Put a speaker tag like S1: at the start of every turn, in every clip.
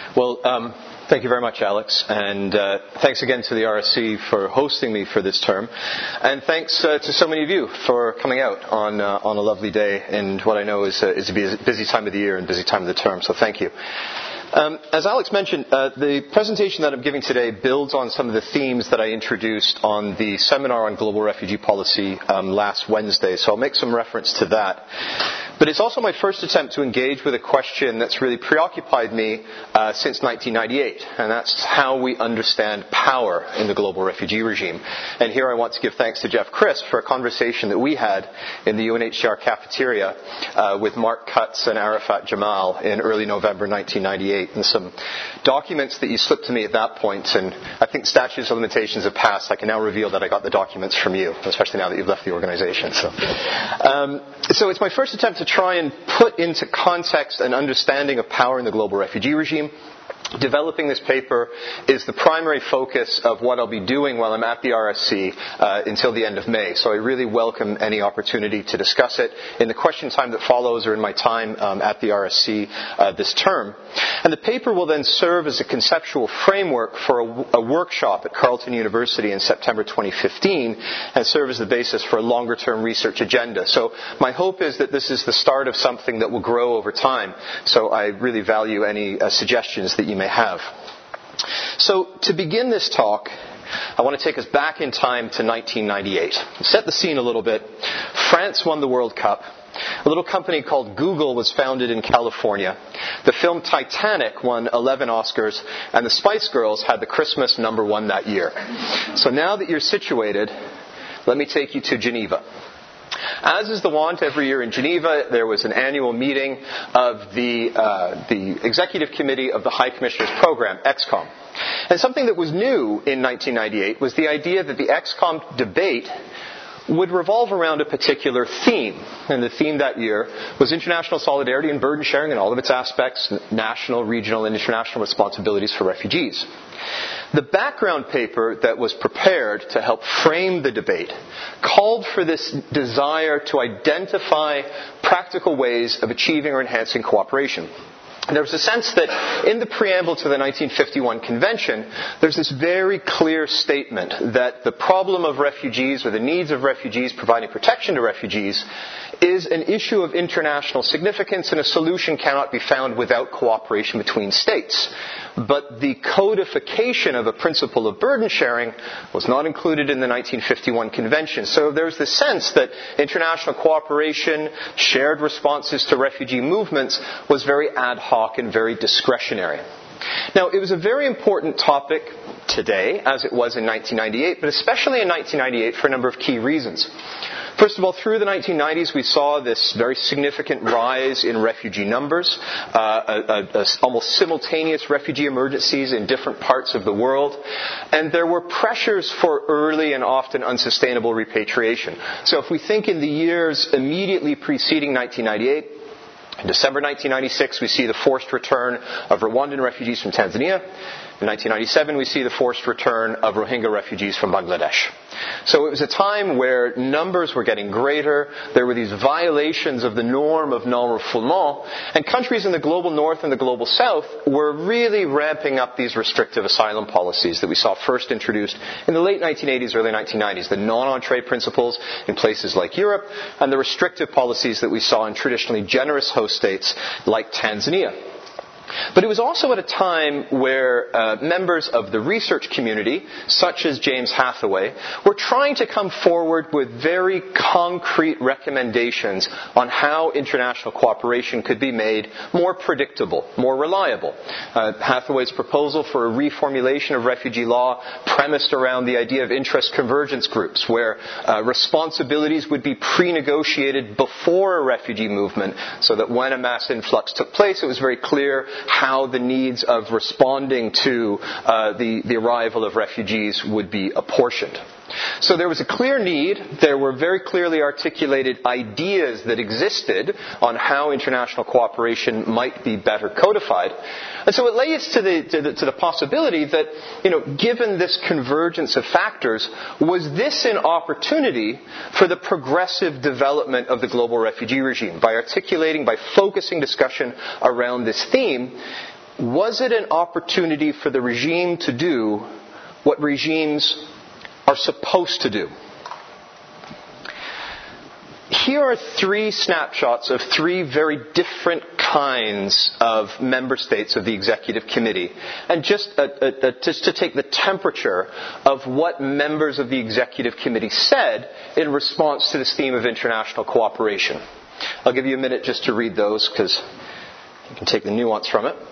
S1: Thank you very much, Alex, and thanks again to the RSC for hosting me for this term, and thanks to so many of you for coming out on a lovely day in what I know is a busy time of the year and busy time of the term, so thank you. As Alex mentioned, the presentation that I'm giving today builds on some of the themes that I introduced on the seminar on global refugee policy last Wednesday, so I'll make some reference to that. But it's also my first attempt to engage with a question that's really preoccupied me since 1998, and that's how we understand power in the global refugee regime. And here I want to give thanks to Jeff Crisp for a conversation that we had in the UNHCR cafeteria with Mark Cutts and Arafat Jamal in early November 1998, and some documents that you slipped to me at that point, and I think statutes of limitations have passed. I can now reveal that I got the documents from you, especially now that you've left the organization. So it's my first attempt to try and put into context an understanding of power in the global refugee regime. Developing this paper is the primary focus of what I'll be doing while I'm at the RSC until the end of May. So I really welcome any opportunity to discuss it in the question time that follows or in my time at the RSC this term. And the paper will then serve as a conceptual framework for a workshop at Carleton University in September 2015 and serve as the basis for a longer-term research agenda. So my hope is that this is the start of something that will grow over time. So I really value any suggestions that you may have. So to begin this talk, I want to take us back in time to 1998. Set the scene a little bit. France won the World Cup. A little company called Google was founded in California. The film Titanic won 11 Oscars, and the Spice Girls had the Christmas #1 that year. So now that you're situated, let me take you to Geneva. As is the wont every year in Geneva, there was an annual meeting of the Executive Committee of the High Commissioner's Program, EXCOM. And something that was new in 1998 was the idea that the EXCOM debate would revolve around a particular theme. And the theme that year was international solidarity and burden sharing in all of its aspects, national, regional, and international responsibilities for refugees. The background paper that was prepared to help frame the debate called for this desire to identify practical ways of achieving or enhancing cooperation. There was a sense that in the preamble to the 1951 convention, there's this very clear statement that the problem of refugees or the needs of refugees providing protection to refugees is an issue of international significance and a solution cannot be found without cooperation between states. But the codification of a principle of burden sharing was not included in the 1951 convention. So there's the sense that international cooperation, shared responses to refugee movements was very ad hoc and very discretionary. Now, it was a very important topic today, as it was in 1998, but especially in 1998 for a number of key reasons. First of all, through the 1990s, we saw this very significant rise in refugee numbers, almost simultaneous refugee emergencies in different parts of the world, and there were pressures for early and often unsustainable repatriation. So if we think in the years immediately preceding 1998, in December 1996, we see the forced return of Rwandan refugees from Tanzania. In 1997, we see the forced return of Rohingya refugees from Bangladesh. So it was a time where numbers were getting greater. There were these violations of the norm of non-refoulement. And countries in the global north and the global south were really ramping up these restrictive asylum policies that we saw first introduced in the late 1980s, early 1990s. The non-entree principles in places like Europe and the restrictive policies that we saw in traditionally generous host states like Tanzania. But it was also at a time where members of the research community, such as James Hathaway, were trying to come forward with very concrete recommendations on how international cooperation could be made more predictable, more reliable. Hathaway's proposal for a reformulation of refugee law premised around the idea of interest convergence groups, where responsibilities would be pre-negotiated before a refugee movement, so that when a mass influx took place, it was very clear how the needs of responding to the arrival of refugees would be apportioned. So there was a clear need. There were very clearly articulated ideas that existed on how international cooperation might be better codified. And so it leads to the possibility that, given this convergence of factors, was this an opportunity for the progressive development of the global refugee regime? By focusing discussion around this theme, was it an opportunity for the regime to do what regimes are supposed to do? Here are three snapshots of three very different kinds of member states of the Executive Committee. And just to take the temperature of what members of the Executive Committee said in response to this theme of international cooperation. I'll give you a minute just to read those because you can take the nuance from it.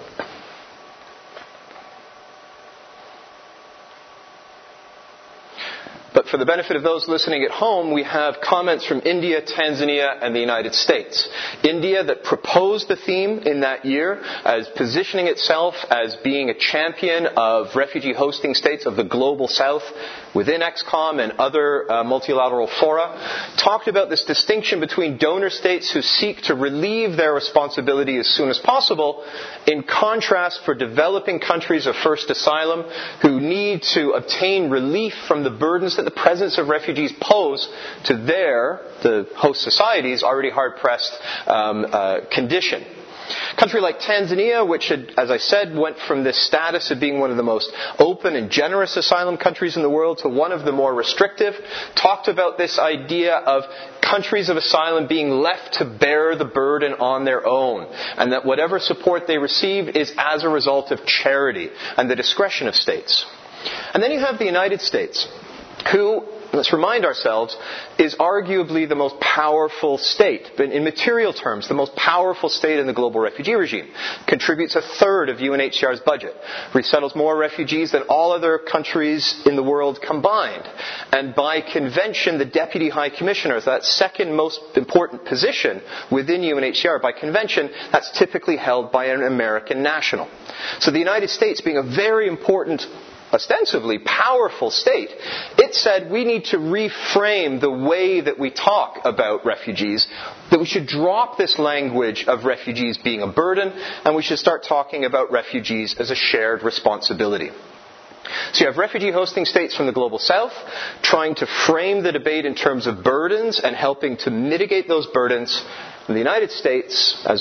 S1: But for the benefit of those listening at home, we have comments from India, Tanzania, and the United States. India, that proposed the theme in that year as positioning itself as being a champion of refugee hosting states of the global south within XCOM and other multilateral fora, talked about this distinction between donor states who seek to relieve their responsibility as soon as possible, in contrast for developing countries of first asylum who need to obtain relief from the burdens that the presence of refugees pose to the host society's already hard-pressed condition. A country like Tanzania, which had, as I said, went from this status of being one of the most open and generous asylum countries in the world to one of the more restrictive, talked about this idea of countries of asylum being left to bear the burden on their own, and that whatever support they receive is as a result of charity and the discretion of states. And then you have the United States, who, let's remind ourselves, is arguably the most powerful state, but in material terms, the most powerful state in the global refugee regime. Contributes a third of UNHCR's budget. Resettles more refugees than all other countries in the world combined. And by convention, the Deputy High Commissioner, that second most important position within UNHCR, by convention, that's typically held by an American national. So the United States, being a very important, ostensibly powerful state, it said we need to reframe the way that we talk about refugees, that we should drop this language of refugees being a burden, and we should start talking about refugees as a shared responsibility. So you have refugee hosting states from the global south trying to frame the debate in terms of burdens and helping to mitigate those burdens. And the United States, as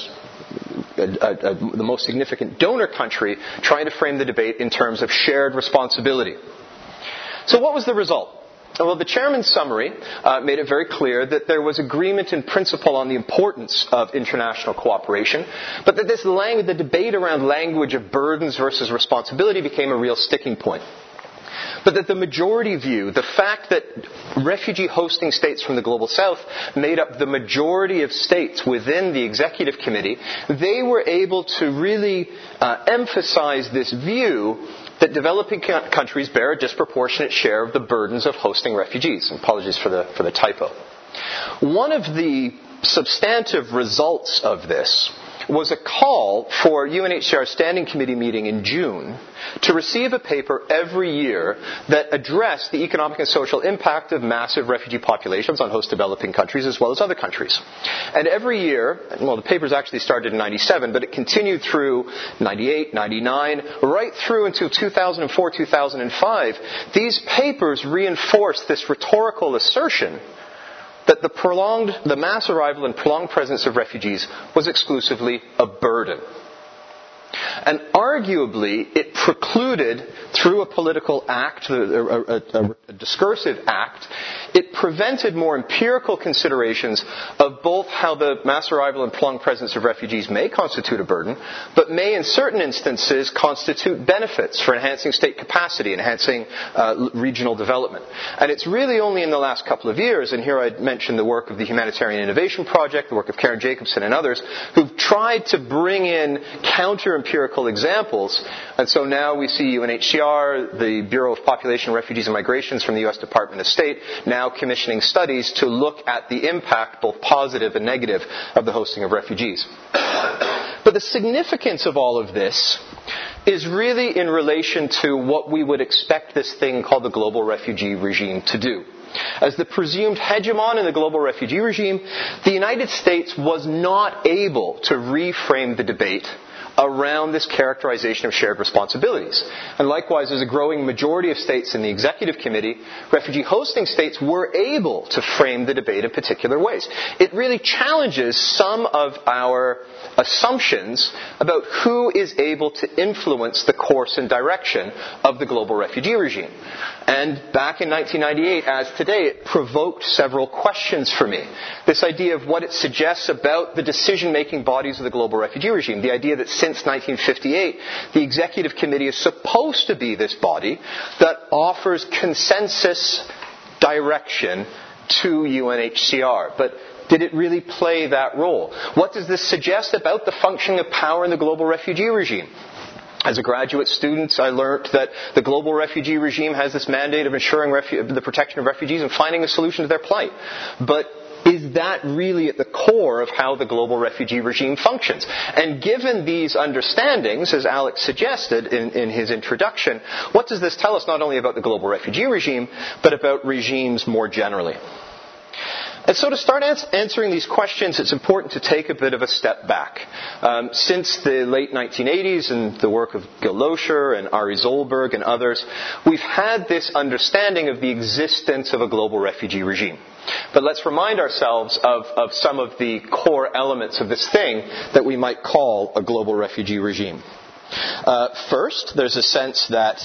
S1: the most significant donor country, trying to frame the debate in terms of shared responsibility. So what was the result? Well, the chairman's summary made it very clear that there was agreement in principle on the importance of international cooperation, but that the debate around language of burdens versus responsibility became a real sticking point. But that the majority view, the fact that refugee hosting states from the global south made up the majority of states within the Executive Committee, they were able to really emphasize this view that developing countries bear a disproportionate share of the burdens of hosting refugees. Apologies for the typo. One of the substantive results of this was a call for UNHCR's Standing Committee meeting in June to receive a paper every year that addressed the economic and social impact of massive refugee populations on host developing countries as well as other countries. And every year, well, the papers actually started in 97, but it continued through 98, 99, right through until 2004, 2005. These papers reinforced this rhetorical assertion that the mass arrival and prolonged presence of refugees was exclusively a burden. And arguably, it precluded, through a political act, a discursive act, it prevented more empirical considerations of both how the mass arrival and prolonged presence of refugees may constitute a burden, but may in certain instances constitute benefits for enhancing state capacity, enhancing regional development. And it's really only in the last couple of years, and here I'd mention the work of the Humanitarian Innovation Project, the work of Karen Jacobson and others, who've tried to bring in counter-empirical examples. And so now we see UNHCR, the Bureau of Population, Refugees and Migrations from the U.S. Department of State, now commissioning studies to look at the impact, both positive and negative, of the hosting of refugees. But the significance of all of this is really in relation to what we would expect this thing called the global refugee regime to do. As the presumed hegemon in the global refugee regime, the United States was not able to reframe the debate around this characterization of shared responsibilities. And likewise, as a growing majority of states in the Executive Committee, refugee hosting states were able to frame the debate in particular ways. It really challenges some of our assumptions about who is able to influence the course and direction of the global refugee regime. And back in 1998, as today, it provoked several questions for me. This idea of what it suggests about the decision-making bodies of the global refugee regime. The idea that since 1958, the Executive Committee is supposed to be this body that offers consensus direction to UNHCR. But did it really play that role? What does this suggest about the functioning of power in the global refugee regime? As a graduate student, I learned that the global refugee regime has this mandate of ensuring the protection of refugees and finding a solution to their plight. But is that really at the core of how the global refugee regime functions? And given these understandings, as Alex suggested in his introduction, what does this tell us not only about the global refugee regime, but about regimes more generally? And so to start answering these questions, it's important to take a bit of a step back. Since the late 1980s and the work of Gil Loescher and Ari Zolberg and others, we've had this understanding of the existence of a global refugee regime. But let's remind ourselves of some of the core elements of this thing that we might call a global refugee regime. First, there's a sense that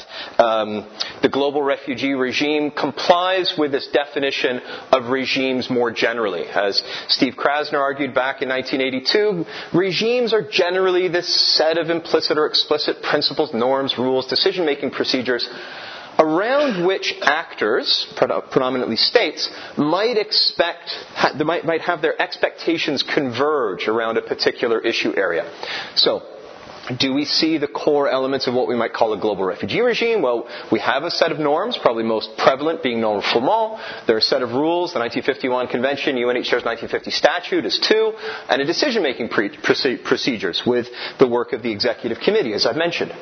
S1: the global refugee regime complies with this definition of regimes more generally. As Steve Krasner argued back in 1982, regimes are generally this set of implicit or explicit principles, norms, rules, decision-making procedures around which actors, predominantly states, might have their expectations converge around a particular issue area. So, do we see the core elements of what we might call a global refugee regime? Well, we have a set of norms, probably most prevalent being normes formales. There are a set of rules, the 1951 Convention, UNHCR's 1950 statute is 2, and a decision-making procedures with the work of the Executive Committee, as I've mentioned.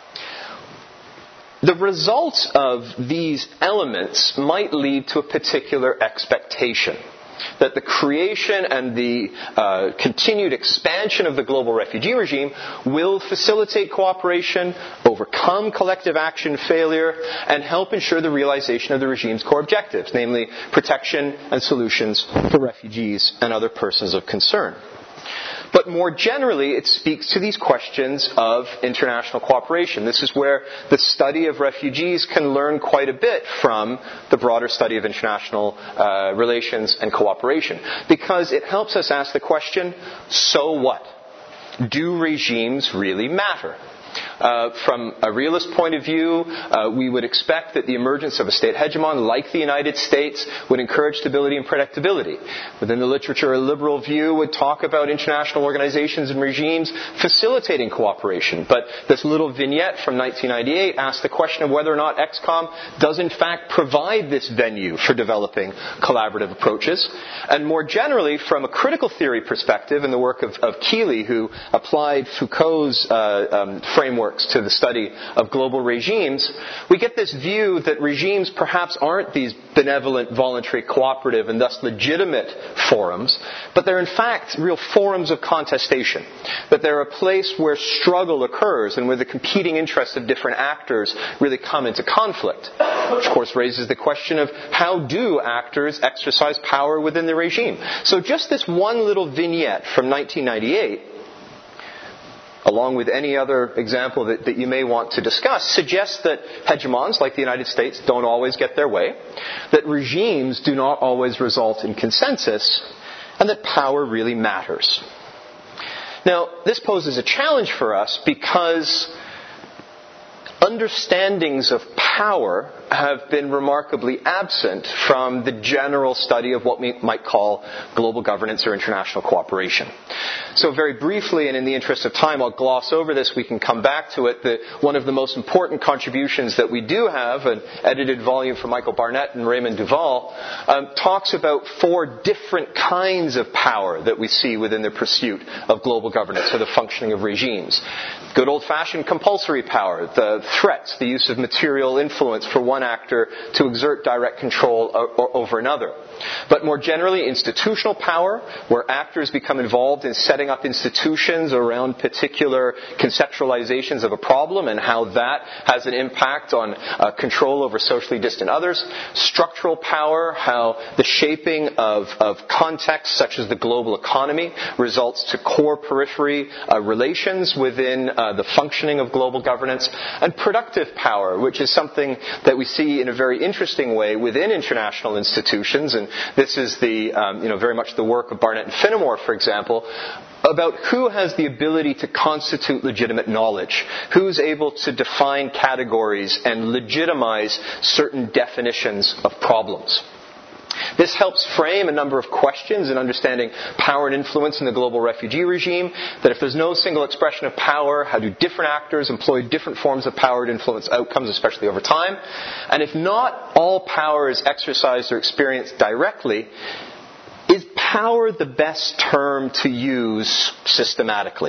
S1: The results of these elements might lead to a particular expectation that the creation and the continued expansion of the global refugee regime will facilitate cooperation, overcome collective action failure, and help ensure the realization of the regime's core objectives, namely protection and solutions for refugees and other persons of concern. But more generally, it speaks to these questions of international cooperation. This is where the study of refugees can learn quite a bit from the broader study of international relations and cooperation. Because it helps us ask the question, so what? Do regimes really matter? From a realist point of view, we would expect that the emergence of a state hegemon like the United States would encourage stability and predictability. Within the literature, a liberal view would talk about international organizations and regimes facilitating cooperation. But this little vignette from 1998 asks the question of whether or not XCOM does in fact provide this venue for developing collaborative approaches. And more generally, from a critical theory perspective, in the work of Keeley, who applied Foucault's frameworks to the study of global regimes, we get this view that regimes perhaps aren't these benevolent, voluntary, cooperative, and thus legitimate forums, but they're in fact real forums of contestation. That they're a place where struggle occurs and where the competing interests of different actors really come into conflict. Which of course raises the question of how do actors exercise power within the regime? So just this one little vignette from 1998, along with any other example that you may want to discuss, suggests that hegemons, like the United States, don't always get their way, that regimes do not always result in consensus, and that power really matters. Now, this poses a challenge for us because understandings of power have been remarkably absent from the general study of what we might call global governance or international cooperation. So very briefly, and in the interest of time, I'll gloss over this. We can come back to it. One of the most important contributions that we do have, an edited volume from Michael Barnett and Raymond Duval, talks about 4 different kinds of power that we see within the pursuit of global governance or the functioning of regimes. Good old-fashioned compulsory power, the threats, the use of material influence for one actor to exert direct control over another. But more generally, institutional power, where actors become involved in setting up institutions around particular conceptualizations of a problem and how that has an impact on control over socially distant others. Structural power, how the shaping of contexts such as the global economy results to core-periphery relations within the functioning of global governance. And productive power, which is something that we see in a very interesting way within international institutions. And this is the, very much the work of Barnett and Finnemore, for example, about who has the ability to constitute legitimate knowledge, who's able to define categories and legitimize certain definitions of problems. This helps frame a number of questions in understanding power and influence in the global refugee regime, that if there's no single expression of power, how do different actors employ different forms of power to influence outcomes, especially over time? And if not all power is exercised or experienced directly, is power the best term to use systematically?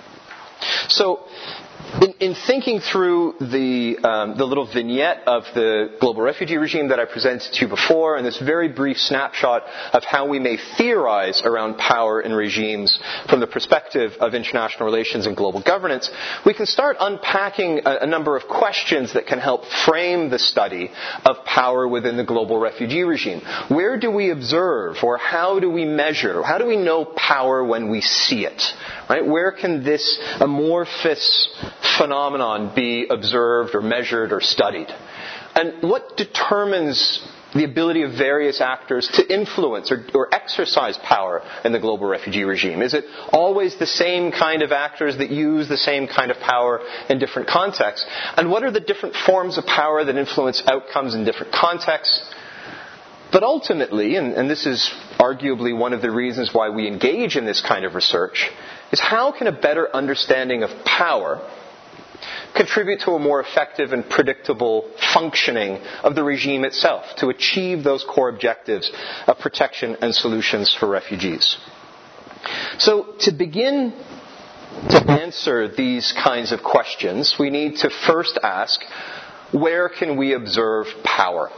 S1: So, in thinking through the little vignette of the global refugee regime that I presented to you before, and this very brief snapshot of how we may theorize around power in regimes from the perspective of international relations and global governance, we can start unpacking a number of questions that can help frame the study of power within the global refugee regime. Where do we observe, or how do we measure? How do we know power when we see it? Right? Where can this amorphous phenomenon be observed or measured or studied? And what determines the ability of various actors to influence or exercise power in the global refugee regime? Is it always the same kind of actors that use the same kind of power in different contexts? And what are the different forms of power that influence outcomes in different contexts? But ultimately, and this is arguably one of the reasons why we engage in this kind of research, is how can a better understanding of power contribute to a more effective and predictable functioning of the regime itself to achieve those core objectives of protection and solutions for refugees? So, to begin to answer these kinds of questions, we need to first ask, where can we observe power?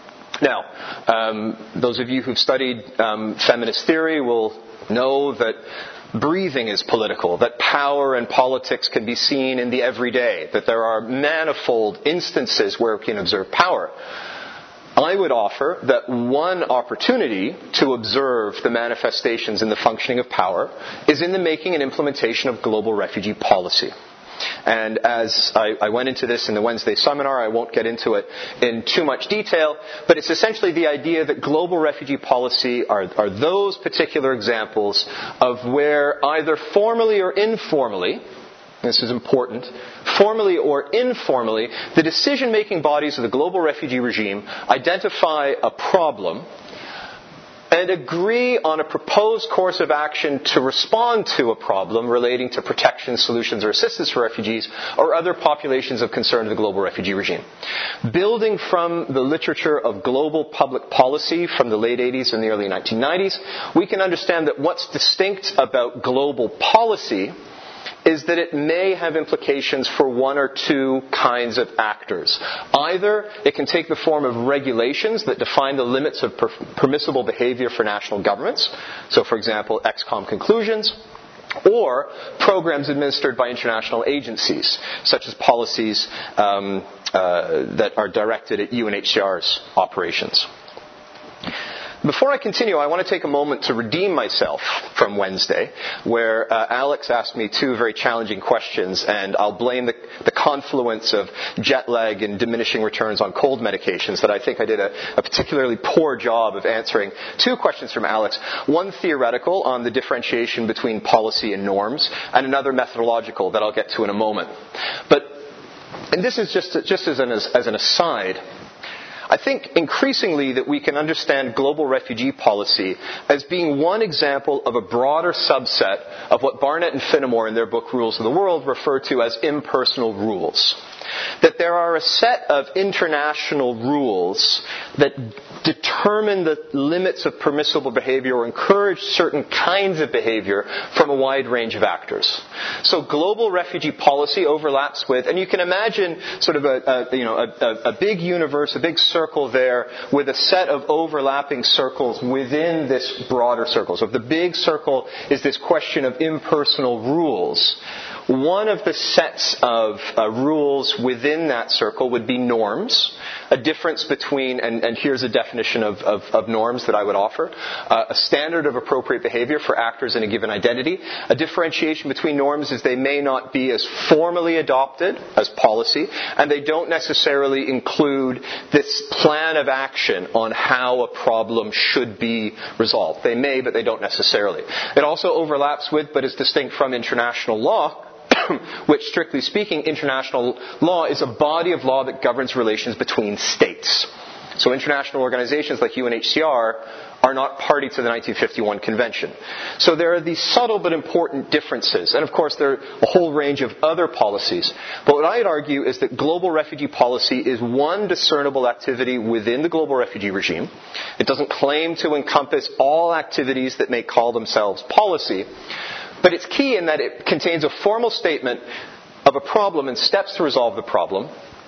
S1: Now, those of you who've studied feminist theory will know that breathing is political, that power and politics can be seen in the everyday, that there are manifold instances where we can observe power. I would offer that one opportunity to observe the manifestations in the functioning of power is in the making and implementation of global refugee policy. And as I went into this in the Wednesday seminar, I won't get into it in too much detail, but it's essentially the idea that global refugee policy are those particular examples of where either formally or informally, this is important, formally or informally, the decision-making bodies of the global refugee regime identify a problem and agree on a proposed course of action to respond to a problem relating to protection, solutions, or assistance for refugees or other populations of concern to the global refugee regime. Building from the literature of global public policy from the late 80s and the early 1990s, we can understand that what's distinct about global policy is that it may have implications for one or two kinds of actors. Either it can take the form of regulations that define the limits of permissible behavior for national governments, so for example, EXCOM conclusions, or programs administered by international agencies, such as policies that are directed at UNHCR's operations. Before I continue, I want to take a moment to redeem myself from Wednesday, where Alex asked me two very challenging questions, and I'll blame the confluence of jet lag and diminishing returns on cold medications that I think I did a particularly poor job of answering two questions from Alex. One theoretical on the differentiation between policy and norms, and another methodological that I'll get to in a moment. And this is just as an aside, I think increasingly that we can understand global refugee policy as being one example of a broader subset of what Barnett and Finnemore in their book Rules of the World refer to as impersonal rules. that there are a set of international rules that determine the limits of permissible behavior or encourage certain kinds of behavior from a wide range of actors. So global refugee policy overlaps with, and you can imagine sort of a big universe, a big circle there with a set of overlapping circles within this broader circle. So if the big circle is this question of impersonal rules, one of the sets of rules within that circle would be norms, a difference between, and here's a definition of norms that I would offer, a standard of appropriate behavior for actors in a given identity. A differentiation between norms is they may not be as formally adopted as policy, and they don't necessarily include this plan of action on how a problem should be resolved. They may, but they don't necessarily. It also overlaps with, but is distinct from, international law, which, strictly speaking, international law is a body of law that governs relations between states. So international organizations like UNHCR are not party to the 1951 Convention. So there are these subtle but important differences. And of course there are a whole range of other policies. But what I'd argue is that global refugee policy is one discernible activity within the global refugee regime. It doesn't claim to encompass all activities that may call themselves policy. But it's key in that it contains a formal statement of a problem and steps to resolve the problem.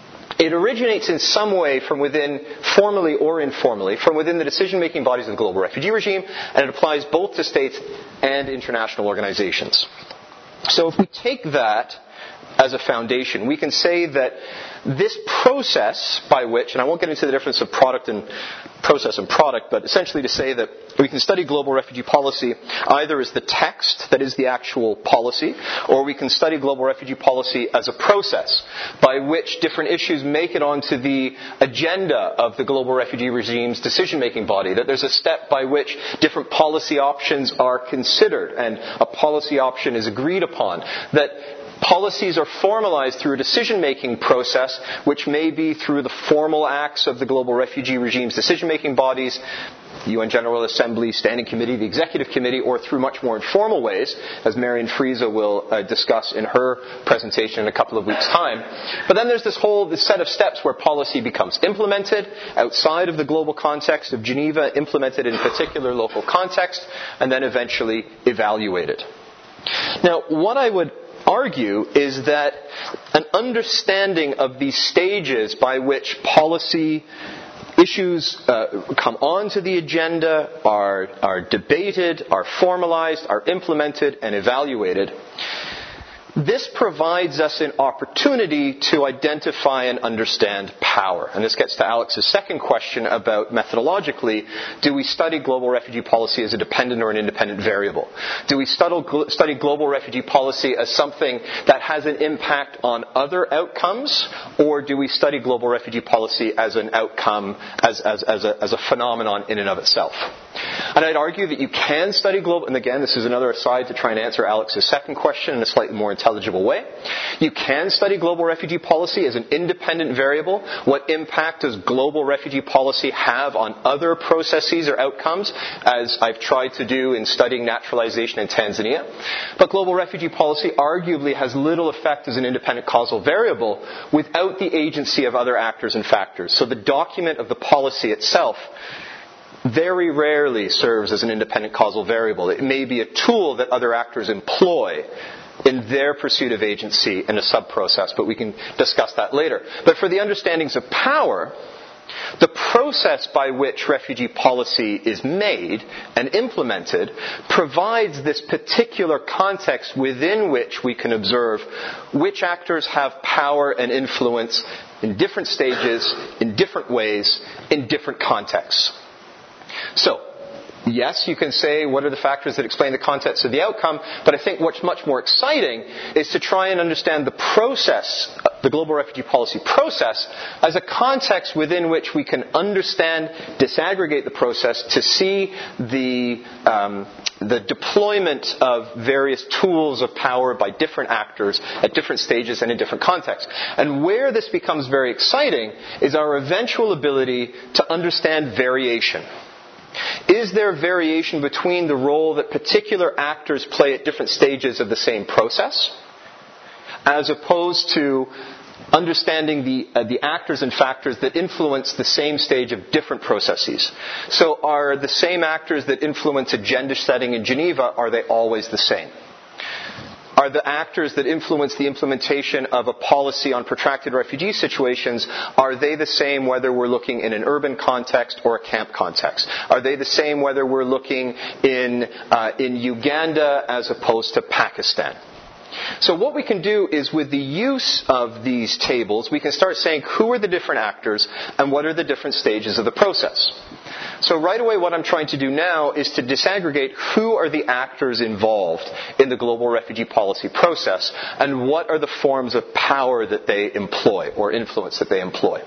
S1: It originates in some way from within, formally or informally, from within the decision-making bodies of the global refugee regime, and it applies both to states and international organizations. So if we take that as a foundation, we can say that this process by which, and I won't get into the difference of product and process and product, but essentially to say that we can study global refugee policy either as the text, that is the actual policy, or we can study global refugee policy as a process by which different issues make it onto the agenda of the global refugee regime's decision-making body, that there's a step by which different policy options are considered and a policy option is agreed upon, that policies are formalized through a decision-making process, which may be through the formal acts of the global refugee regime's decision-making bodies, UN General Assembly, Standing Committee, the Executive Committee, or through much more informal ways, as Marian Friese will discuss in her presentation in a couple of weeks' time. But then there's this set of steps where policy becomes implemented outside of the global context of Geneva, implemented in a particular local context, and then eventually evaluated. Now, what I would argue is that an understanding of these stages by which policy issues come onto the agenda, are debated, are formalized, are implemented, and evaluated, this provides us an opportunity to identify and understand power. And this gets to Alex's second question about methodologically, do we study global refugee policy as a dependent or an independent variable? Do we study global refugee policy as something that has an impact on other outcomes? Or do we study global refugee policy as an outcome, as a phenomenon in and of itself? And I'd argue that you can study global, and again, this is another aside to try and answer Alex's second question in a slightly more intelligible way. You can study global refugee policy as an independent variable. What impact does global refugee policy have on other processes or outcomes, as I've tried to do in studying naturalization in Tanzania? But global refugee policy arguably has little effect as an independent causal variable without the agency of other actors and factors. So the document of the policy itself very rarely serves as an independent causal variable. It may be a tool that other actors employ in their pursuit of agency in a sub-process, but we can discuss that later. But for the understandings of power, the process by which refugee policy is made and implemented provides this particular context within which we can observe which actors have power and influence in different stages, in different ways, in different contexts. So, yes, you can say what are the factors that explain the context of the outcome, but I think what's much more exciting is to try and understand the process, the global refugee policy process, as a context within which we can understand, disaggregate the process to see the deployment of various tools of power by different actors at different stages and in different contexts. And where this becomes very exciting is our eventual ability to understand variation. Is there variation between the role that particular actors play at different stages of the same process, as opposed to understanding the actors and factors that influence the same stage of different processes. So are the same actors that influence agenda setting in Geneva, are they always the same? Are the actors that influence the implementation of a policy on protracted refugee situations, are they the same whether we're looking in an urban context or a camp context? Are they the same whether we're looking in Uganda as opposed to Pakistan? So what we can do is, with the use of these tables, we can start saying who are the different actors and what are the different stages of the process. So right away what I'm trying to do now is to disaggregate who are the actors involved in the global refugee policy process and what are the forms of power that they employ or influence that they employ.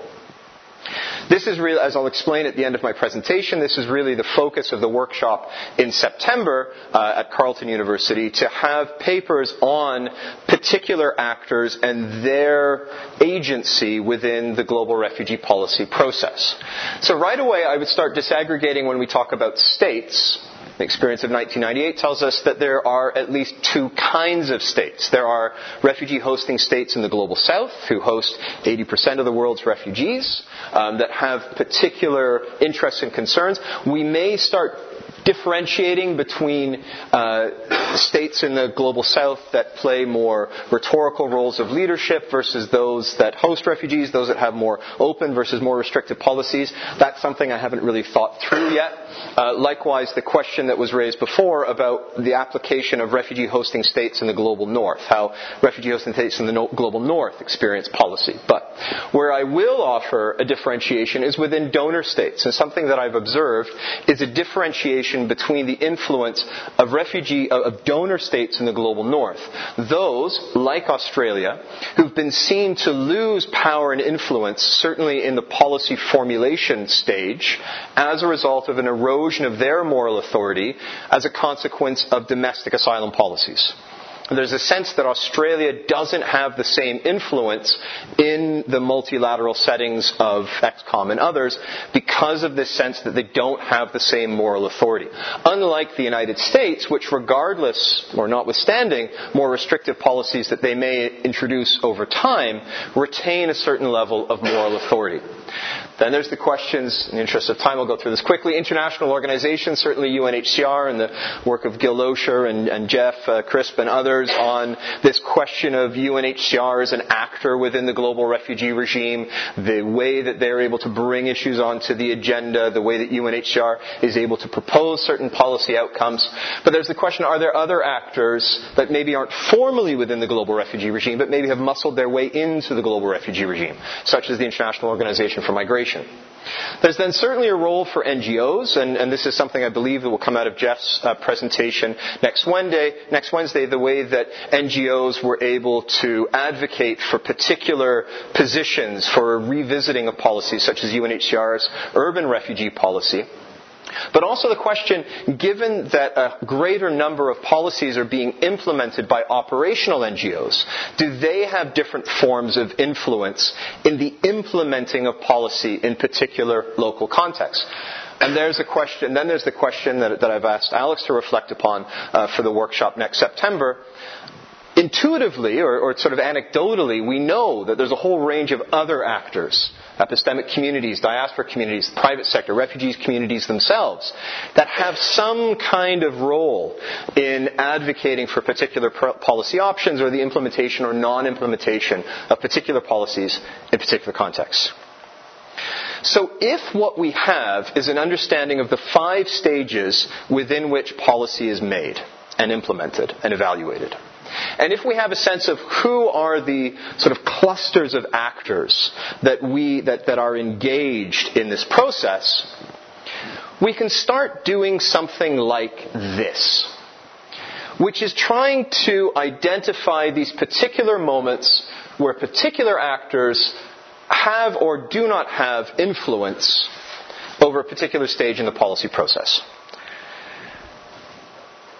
S1: This is really, as I'll explain at the end of my presentation, this is really the focus of the workshop in September at Carleton University, to have papers on particular actors and their agency within the global refugee policy process. So right away I would start disaggregating when we talk about states. The experience of 1998 tells us that there are at least two kinds of states. There are refugee hosting states in the global south who host 80% of the world's refugees that have particular interests and concerns. We may start differentiating between states in the global south that play more rhetorical roles of leadership versus those that host refugees, those that have more open versus more restrictive policies. That's something I haven't really thought through yet. Likewise, the question that was raised before about the application of refugee hosting states in the global north, how refugee hosting states in the global north experience policy. But where I will offer a differentiation is within donor states. And something that I've observed is a differentiation between the influence of donor states in the global north. Those, like Australia, who've been seen to lose power and influence, certainly in the policy formulation stage, as a result of an erosion of their moral authority as a consequence of domestic asylum policies. There's a sense that Australia doesn't have the same influence in the multilateral settings of EXCOM and others because of this sense that they don't have the same moral authority. Unlike the United States, which regardless or notwithstanding more restrictive policies that they may introduce over time, retain a certain level of moral authority. Then there's the questions, in the interest of time I'll go through this quickly. International organizations, certainly UNHCR and the work of Gil Loescher and Jeff Crisp and others on this question of UNHCR as an actor within the global refugee regime, the way that they're able to bring issues onto the agenda, the way that UNHCR is able to propose certain policy outcomes. But there's the question, are there other actors that maybe aren't formally within the global refugee regime, but maybe have muscled their way into the global refugee regime, such as the International Organization for Migration? There's then certainly a role for NGOs, and this is something I believe that will come out of Jeff's presentation next Wednesday, the way that NGOs were able to advocate for particular positions for revisiting of policies such as UNHCR's urban refugee policy. But also the question, given that a greater number of policies are being implemented by operational NGOs, do they have different forms of influence in the implementing of policy in particular local contexts? And there's the question that I've asked Alex to reflect upon for the workshop next September. Intuitively, or sort of anecdotally, we know that there's a whole range of other actors, epistemic communities, diaspora communities, private sector, refugees communities themselves, that have some kind of role in advocating for particular policy options or the implementation or non-implementation of particular policies in particular contexts. So if what we have is an understanding of the 5 stages within which policy is made and implemented and evaluated, and if we have a sense of who are the sort of clusters of actors that are engaged in this process, we can start doing something like this, which is trying to identify these particular moments where particular actors have or do not have influence over a particular stage in the policy process.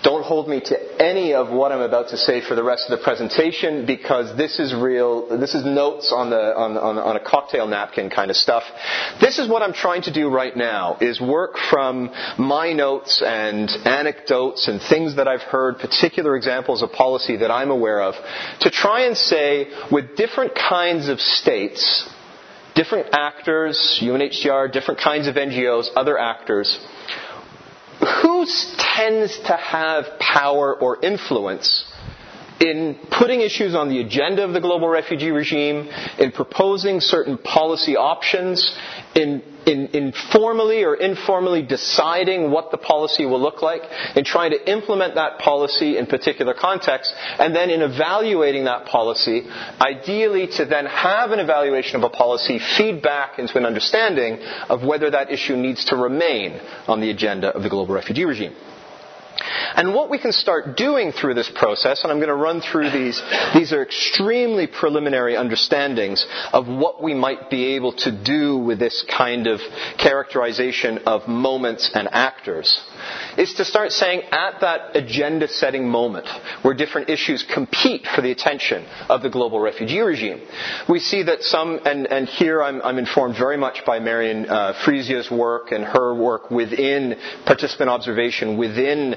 S1: Don't hold me to any of what I'm about to say for the rest of the presentation, because this is real. This is notes on a cocktail napkin kind of stuff. This is what I'm trying to do right now, is work from my notes and anecdotes and things that I've heard, particular examples of policy that I'm aware of, to try and say, with different kinds of states, different actors, UNHCR, different kinds of NGOs, other actors, who tends to have power or influence in putting issues on the agenda of the global refugee regime, in proposing certain policy options, in formally or informally deciding what the policy will look like, in trying to implement that policy in particular contexts, and then in evaluating that policy, ideally to then have an evaluation of a policy feed back into an understanding of whether that issue needs to remain on the agenda of the global refugee regime. And what we can start doing through this process, and I'm going to run through these are extremely preliminary understandings of what we might be able to do with this kind of characterization of moments and actors, is to start saying at that agenda-setting moment, where different issues compete for the attention of the global refugee regime, we see that some, and here I'm informed very much by Marion Frisia's work and her work within participant observation, within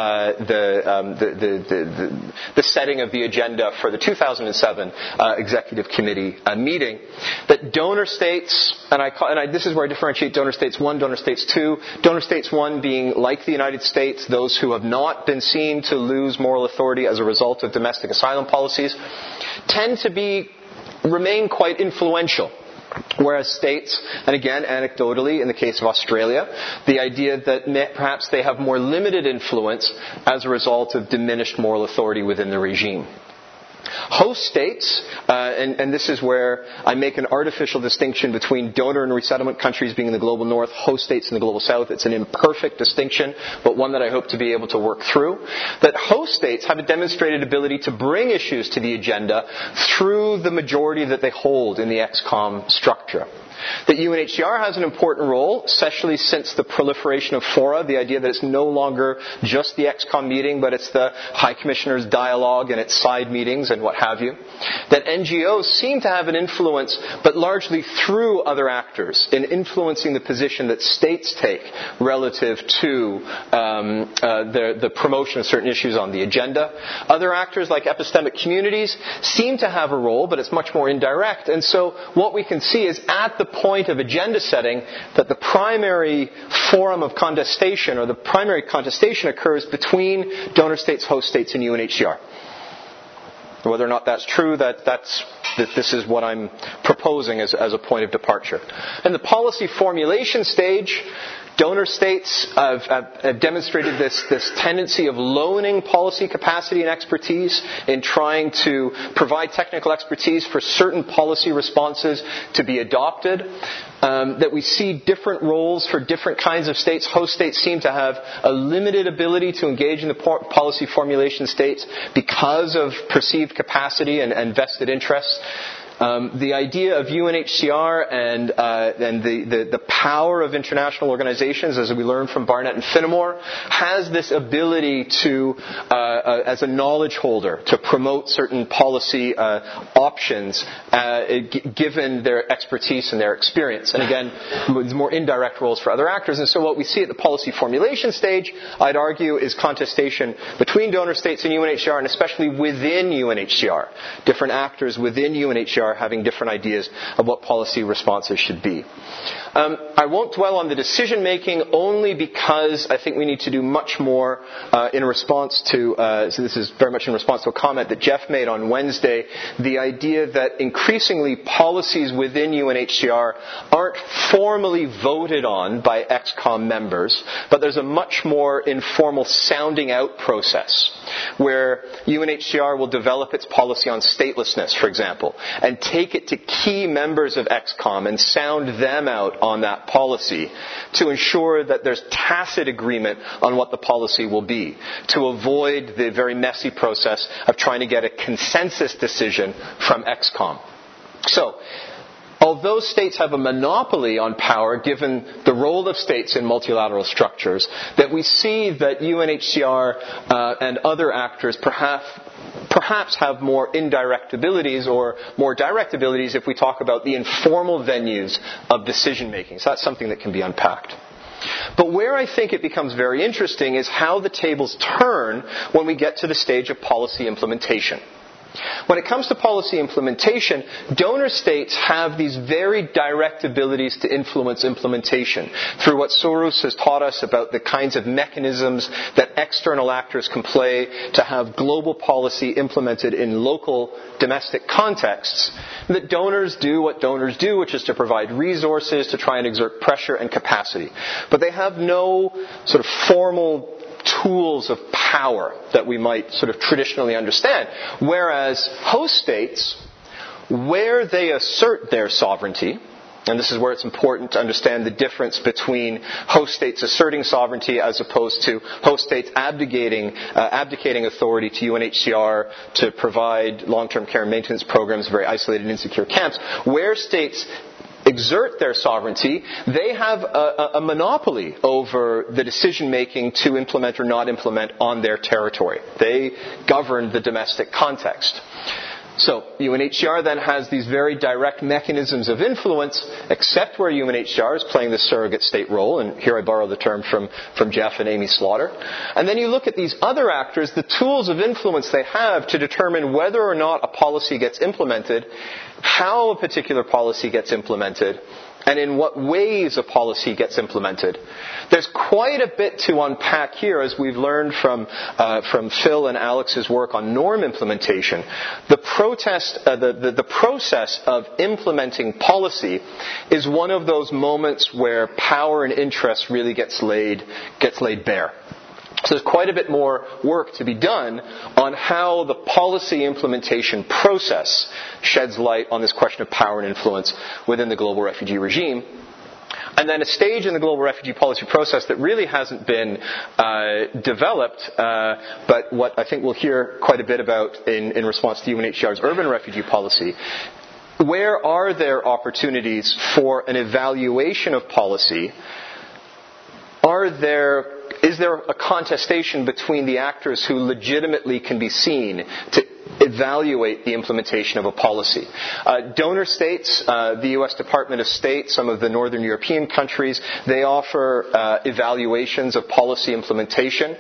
S1: the setting of the agenda for the 2007 Executive Committee meeting, that donor states, and this is where I differentiate donor states 1, donor states 2, donor states 1 being like the United States, those who have not been seen to lose moral authority as a result of domestic asylum policies, tend to remain quite influential. Whereas states, and again, anecdotally, in the case of Australia, the idea that perhaps they have more limited influence as a result of diminished moral authority within the regime. Host states, and this is where I make an artificial distinction between donor and resettlement countries being in the global north, host states in the global south. It's an imperfect distinction, but one that I hope to be able to work through. That host states have a demonstrated ability to bring issues to the agenda through the majority that they hold in the ExCom structure. That UNHCR has an important role, especially since the proliferation of fora, the idea that it's no longer just the ExCom meeting, but it's the High Commissioner's dialogue and its side meetings and what have you. That NGOs seem to have an influence, but largely through other actors, in influencing the position that states take relative to the promotion of certain issues on the agenda. Other actors, like epistemic communities, seem to have a role, but it's much more indirect. And so what we can see is at the point of agenda setting that the primary forum of contestation, or the primary contestation, occurs between donor states, host states, and UNHCR. Whether or not that's true, that this is what I'm proposing as a point of departure. In the policy formulation stage, donor states have demonstrated this tendency of loaning policy capacity and expertise in trying to provide technical expertise for certain policy responses to be adopted. That we see different roles for different kinds of states. Host states seem to have a limited ability to engage in the policy formulation states because of perceived capacity and vested interests. The idea of UNHCR and the power of international organizations, as we learned from Barnett and Finnemore, has this ability to, as a knowledge holder, to promote certain policy options given their expertise and their experience. And again, there's more indirect roles for other actors. And so what we see at the policy formulation stage, I'd argue, is contestation between donor states and UNHCR, and especially within UNHCR. Different actors within UNHCR having different ideas of what policy responses should be. I won't dwell on the decision making only because I think we need to do much more in response to, so this is very much in response to a comment that Jeff made on Wednesday, the idea that increasingly policies within UNHCR aren't formally voted on by ExCom members, but there's a much more informal sounding out process where UNHCR will develop its policy on statelessness, for example, and take it to key members of ExCom and sound them out on that policy to ensure that there's tacit agreement on what the policy will be, to avoid the very messy process of trying to get a consensus decision from ExCom. So, although states have a monopoly on power, given the role of states in multilateral structures, that we see that UNHCR and other actors perhaps have more indirect abilities or more direct abilities if we talk about the informal venues of decision making. So that's something that can be unpacked. But where I think it becomes very interesting is how the tables turn when we get to the stage of policy implementation. When it comes to policy implementation, donor states have these very direct abilities to influence implementation through what Soros has taught us about the kinds of mechanisms that external actors can play to have global policy implemented in local domestic contexts. That donors do what donors do, which is to provide resources to try and exert pressure and capacity. But they have no sort of formal tools of power that we might sort of traditionally understand. Whereas host states, where they assert their sovereignty, and this is where it's important to understand the difference between host states asserting sovereignty as opposed to host states abdicating authority to UNHCR to provide long-term care and maintenance programs, very isolated and insecure camps. Where states exert their sovereignty, they have a monopoly over the decision-making to implement or not implement on their territory. They govern the domestic context. So UNHCR then has these very direct mechanisms of influence, except where UNHCR is playing the surrogate state role, and here I borrow the term from Jeff and Amy Slaughter. And then you look at these other actors, the tools of influence they have to determine whether or not a policy gets implemented, how a particular policy gets implemented, and in what ways a policy gets implemented. There's quite a bit to unpack here, as we've learned from Phil and Alex's work on norm implementation. The process of implementing policy is one of those moments where power and interest really gets laid bare. So there's quite a bit more work to be done on how the policy implementation process sheds light on this question of power and influence within the global refugee regime. And then a stage in the global refugee policy process that really hasn't been developed, but what I think we'll hear quite a bit about in response to UNHCR's urban refugee policy. Where are there opportunities for an evaluation of policy? Is there a contestation between the actors who legitimately can be seen to evaluate the implementation of a policy? Donor states, the U.S. Department of State, some of the northern European countries, they offer evaluations of policy implementation.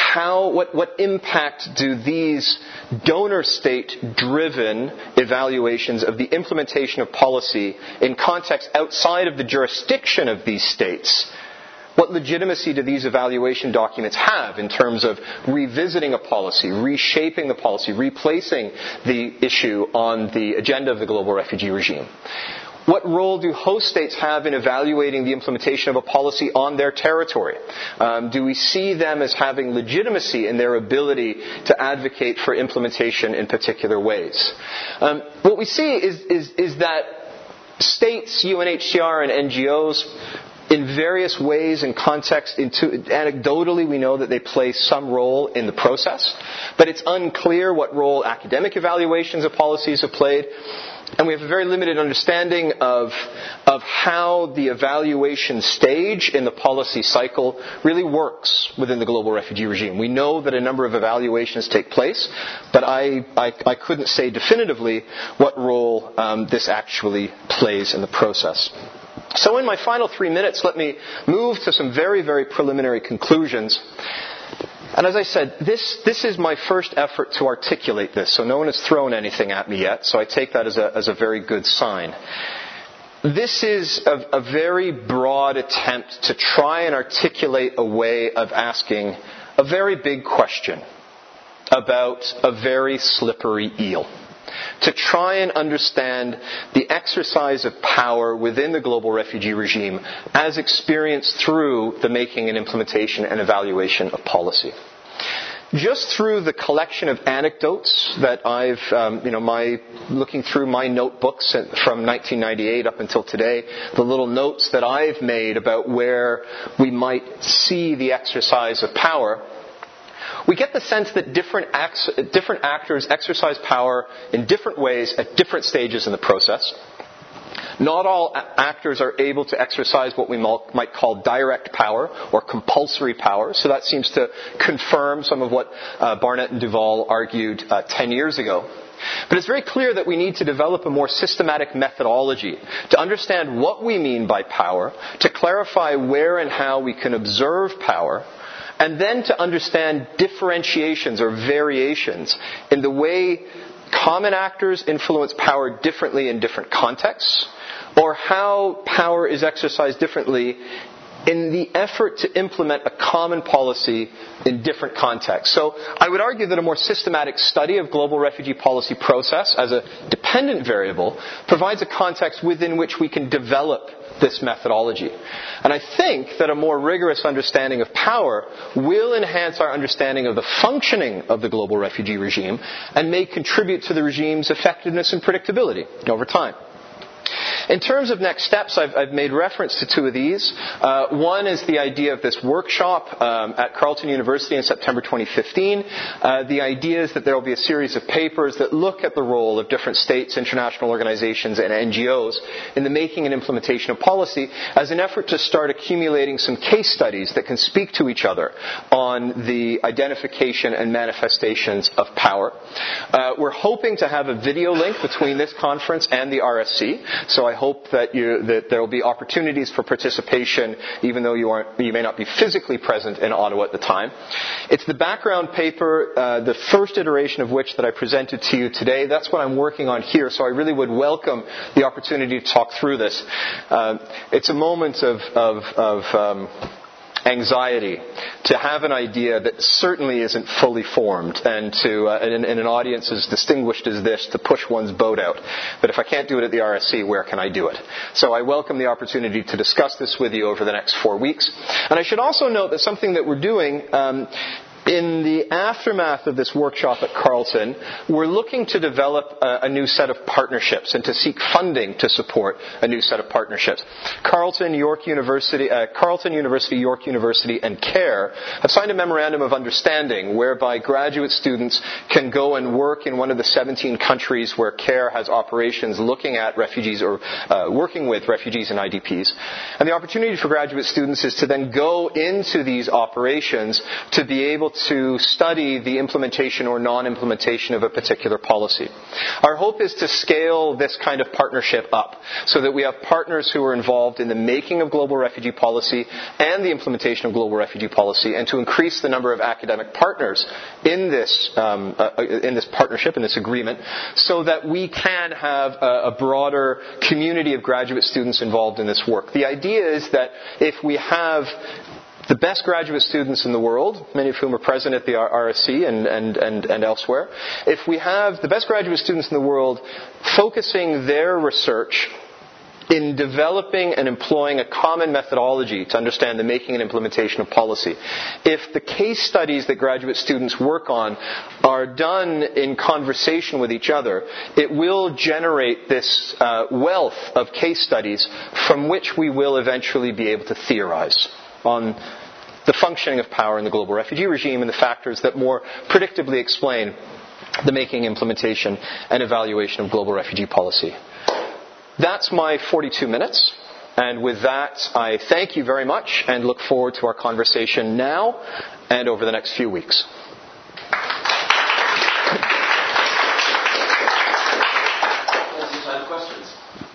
S1: What impact do these donor state-driven evaluations of the implementation of policy in context outside of the jurisdiction of these states? What legitimacy do these evaluation documents have in terms of revisiting a policy, reshaping the policy, replacing the issue on the agenda of the global refugee regime? What role do host states have in evaluating the implementation of a policy on their territory? Do we see them as having legitimacy in their ability to advocate for implementation in particular ways? What we see is that states, UNHCR, and NGOs, in various ways and contexts, anecdotally we know that they play some role in the process, but it's unclear what role academic evaluations of policies have played, and we have a very limited understanding of how the evaluation stage in the policy cycle really works within the global refugee regime. We know that a number of evaluations take place, but I couldn't say definitively what role this actually plays in the process. So in my final 3 minutes, let me move to some very, very preliminary conclusions. And as I said, this is my first effort to articulate this, so no one has thrown anything at me yet, so I take that as a very good sign. This is a very broad attempt to try and articulate a way of asking a very big question about a very slippery eel. To try and understand the exercise of power within the global refugee regime as experienced through the making and implementation and evaluation of policy. Just through the collection of anecdotes that I've, looking through my notebooks from 1998 up until today, the little notes that I've made about where we might see the exercise of power, we get the sense that different actors exercise power in different ways at different stages in the process. Not all actors are able to exercise what we might call direct power or compulsory power. So that seems to confirm some of what Barnett and Duvall argued 10 years ago. But it's very clear that we need to develop a more systematic methodology to understand what we mean by power, to clarify where and how we can observe power, and then to understand differentiations or variations in the way common actors influence power differently in different contexts, or how power is exercised differently in the effort to implement a common policy in different contexts. So I would argue that a more systematic study of global refugee policy process as a dependent variable provides a context within which we can develop this methodology. And I think that a more rigorous understanding of power will enhance our understanding of the functioning of the global refugee regime and may contribute to the regime's effectiveness and predictability over time. In terms of next steps, I've made reference to two of these. One is the idea of this workshop at Carleton University in September 2015. The idea is that there will be a series of papers that look at the role of different states, international organizations, and NGOs in the making and implementation of policy as an effort to start accumulating some case studies that can speak to each other on the identification and manifestations of power. We're hoping to have a video link between this conference and the RSC. So I hope that there will be opportunities for participation, even though you may not be physically present in Ottawa at the time. It's the background paper, the first iteration of which that I presented to you today. That's what I'm working on here, so I really would welcome the opportunity to talk through this. It's a moment of anxiety to have an idea that certainly isn't fully formed, and to in an audience as distinguished as this, to push one's boat out. But if I can't do it at the RSC, where can I do it? So I welcome the opportunity to discuss this with you over the next 4 weeks. And I should also note that something that we're doing in the aftermath of this workshop at Carleton, we're looking to develop a new set of partnerships and to seek funding to support a new set of partnerships. Carleton University, York University, and CARE have signed a memorandum of understanding whereby graduate students can go and work in one of the 17 countries where CARE has operations looking at refugees or working with refugees and IDPs. And the opportunity for graduate students is to then go into these operations to be able to study the implementation or non-implementation of a particular policy. Our hope is to scale this kind of partnership up so that we have partners who are involved in the making of global refugee policy and the implementation of global refugee policy, and to increase the number of academic partners in this partnership, in this agreement, so that we can have a broader community of graduate students involved in this work. The idea is that if we have the best graduate students in the world, many of whom are present at the RSC and elsewhere, if we have the best graduate students in the world focusing their research in developing and employing a common methodology to understand the making and implementation of policy, if the case studies that graduate students work on are done in conversation with each other, it will generate this wealth of case studies from which we will eventually be able to theorize on the functioning of power in the global refugee regime and the factors that more predictably explain the making, implementation, and evaluation of global refugee policy. That's my 42 minutes. And with that, I thank you very much and look forward to our conversation now and over the next few weeks. Questions?